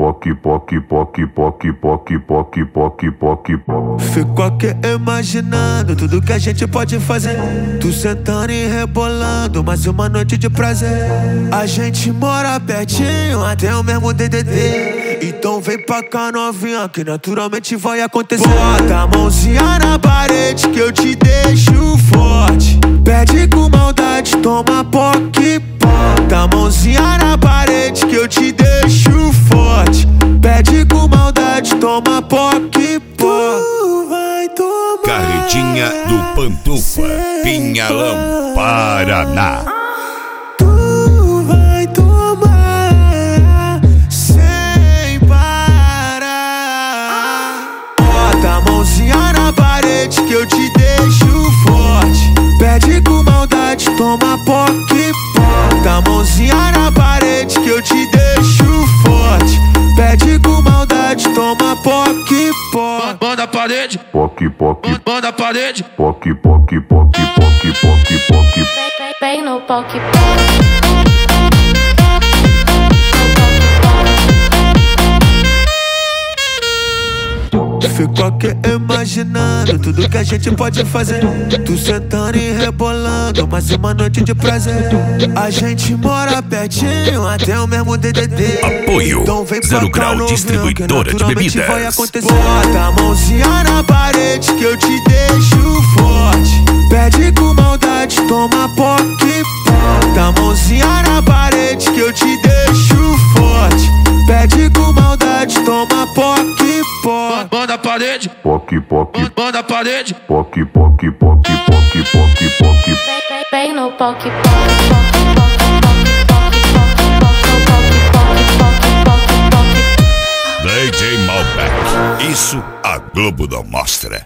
poc, poc, poc, poc, poc, poc, poc, poc, poc. Fico aqui imaginando tudo que a gente pode fazer. Tu sentando e rebolando, mais uma noite de prazer. A gente mora pertinho, até o mesmo DDD. Então vem pra cá novinha, que naturalmente vai acontecer. Bota a mãozinha na parede que eu te deixo forte. Pede com maldade, toma poc. Bota a mãozinha na parede que eu te deixo forte. Pede com maldade, toma poc. Tu vai tomar. Carretinha do Pantufa, Pinhalão, Paraná. Tu vai tomar sem parar. Bota a mãozinha na parede que eu te deixo forte. Pede com maldade, toma poc. Bota a mãozinha na parede que eu te deixo forte. Pede com maldade, toma poc. Manda a parede, Poc, poc, manda a parede. poc, poc, poc, poc, poc, poc. Vem no poc. Fico aqui imaginando tudo que a gente pode fazer. Tu sentando e rebolando, mais uma noite de prazer. A gente mora pertinho, até o mesmo DDD. Apoio Então vem pra Zero cá Grau novinha, Distribuidora que de naturalmente Bebidas. vai acontecer. Bota a mãozinha na parede que eu te deixo forte. Pede com maldade, toma poc. Bota a mãozinha na parede que eu te deixo forte. Pede com maldade, toma poc. Manda a parede, Poc, poc, manda a parede. poc, poc, poc, poc, poc, poc. Vem no poc. DJ Malbec, isso a Globo não mostra.